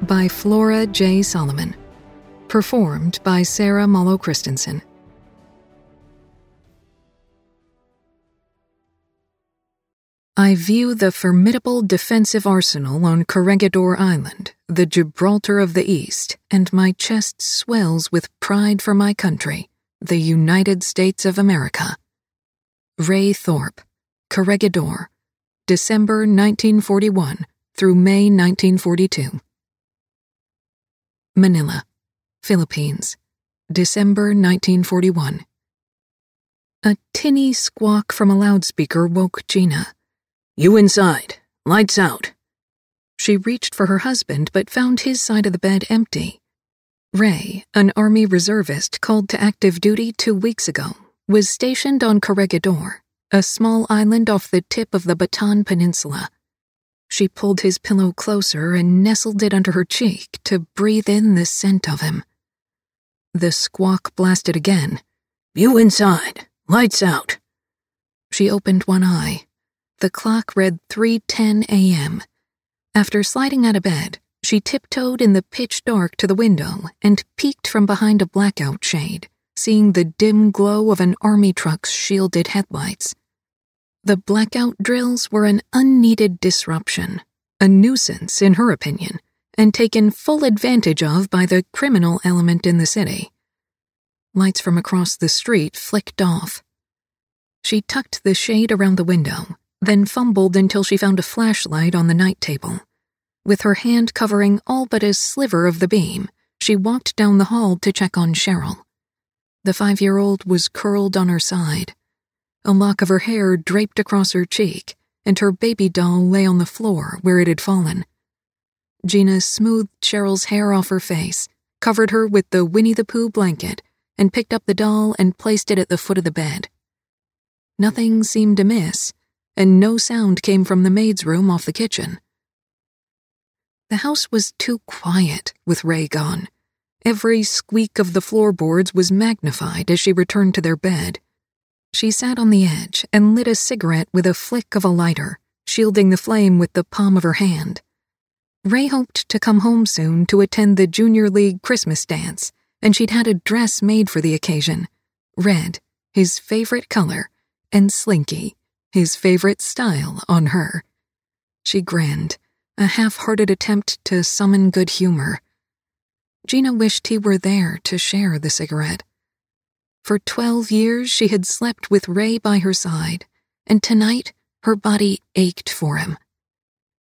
by Flora J. Solomon. Performed by Sarah Mollo Christensen. I view the formidable defensive arsenal on Corregidor Island, the Gibraltar of the East, and my chest swells with pride for my country, the United States of America. Ray Thorpe, Corregidor, December 1941 through May 1942. Manila, Philippines, December 1941. A tinny squawk from a loudspeaker woke Gina. "You inside. Lights out." She reached for her husband but found his side of the bed empty. Ray, an Army reservist called to active duty 2 weeks ago, was stationed on Corregidor, a small island off the tip of the Bataan Peninsula. She pulled his pillow closer and nestled it under her cheek to breathe in the scent of him. The squawk blasted again. "You inside. Lights out." She opened one eye. The clock read 3:10 a.m. After sliding out of bed, she tiptoed in the pitch dark to the window and peeked from behind a blackout shade, seeing the dim glow of an army truck's shielded headlights. The blackout drills were an unneeded disruption, a nuisance in her opinion, and taken full advantage of by the criminal element in the city. Lights from across the street flicked off. She tucked the shade around the window, then fumbled until she found a flashlight on the night table. With her hand covering all but a sliver of the beam, she walked down the hall to check on Cheryl. The 5-year-old was curled on her side. A lock of her hair draped across her cheek, and her baby doll lay on the floor where it had fallen. Gina smoothed Cheryl's hair off her face, covered her with the Winnie the Pooh blanket, and picked up the doll and placed it at the foot of the bed. Nothing seemed amiss, and no sound came from the maid's room off the kitchen. The house was too quiet with Ray gone. Every squeak of the floorboards was magnified as she returned to their bed. She sat on the edge and lit a cigarette with a flick of a lighter, shielding the flame with the palm of her hand. Ray hoped to come home soon to attend the Junior League Christmas dance, and she'd had a dress made for the occasion. Red, his favorite color, and slinky, his favorite style, on her. She grinned, a half-hearted attempt to summon good humor. Gina wished he were there to share the cigarette. For 12 years she had slept with Ray by her side, and tonight her body ached for him.